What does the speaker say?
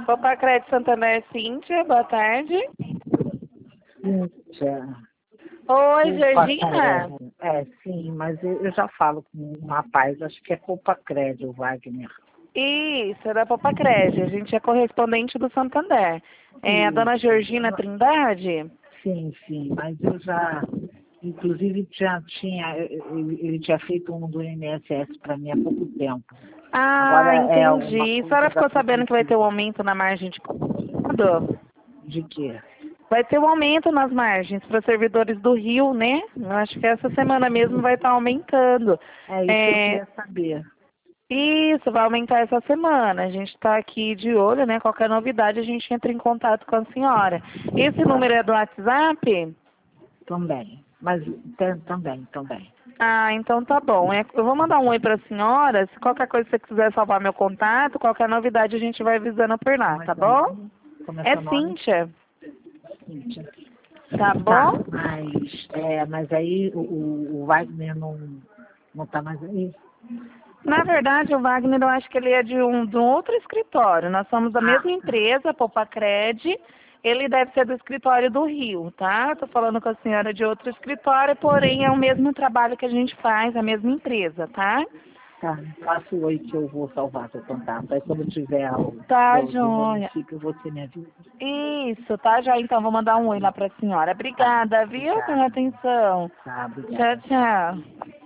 Popacred Santander, Cíntia, boa tarde. Cíntia. Oi, Sim, Georgina. sim, mas eu já falo com um rapaz, acho que é Popacred, o Wagner. Isso, é da Popacred, a gente é correspondente do Santander. É a dona Georgina Trindade? Sim, mas eu já, inclusive ele tinha feito um do INSS para mim há pouco tempo. Ah, Agora é uma entendi. A senhora coisa da ficou sabendo que vai ter um prefeitura. aumento na margem de cuidado? De quê? Vai ter um aumento nas margens para servidores do Rio, né? Eu acho que essa semana mesmo vai estar aumentando. É isso que eu queria saber. Isso, vai aumentar essa semana. A gente está aqui de olho, né? Qualquer novidade a gente entra em contato com a senhora. Esse número é do WhatsApp? Também. Mas também. Ah, então tá bom. Eu vou mandar um oi para a senhora. Se qualquer coisa você quiser salvar meu contato, qualquer novidade a gente vai avisando por lá, Como é tá seu bom? nome? Como é É seu nome? Cíntia, Cíntia. tá Tá, bom? mas aí o Wagner não tá mais aí? Na verdade, o Wagner, eu acho que ele é de um outro escritório. Nós somos da Ah, mesma empresa, a Popacred. Ele deve ser do escritório do Rio, tá? Estou falando com a senhora de outro escritório, porém é o mesmo trabalho que a gente faz, a mesma empresa, tá? tá. Faça o oi que eu vou salvar seu contato. Aí quando tiver o Tá, do joia. município, você me avisa. Isso, tá, já então vou mandar um oi lá para a senhora. Tá, Obrigada, viu, pela obrigada. atenção. Tá, Tchau, obrigada. tchau.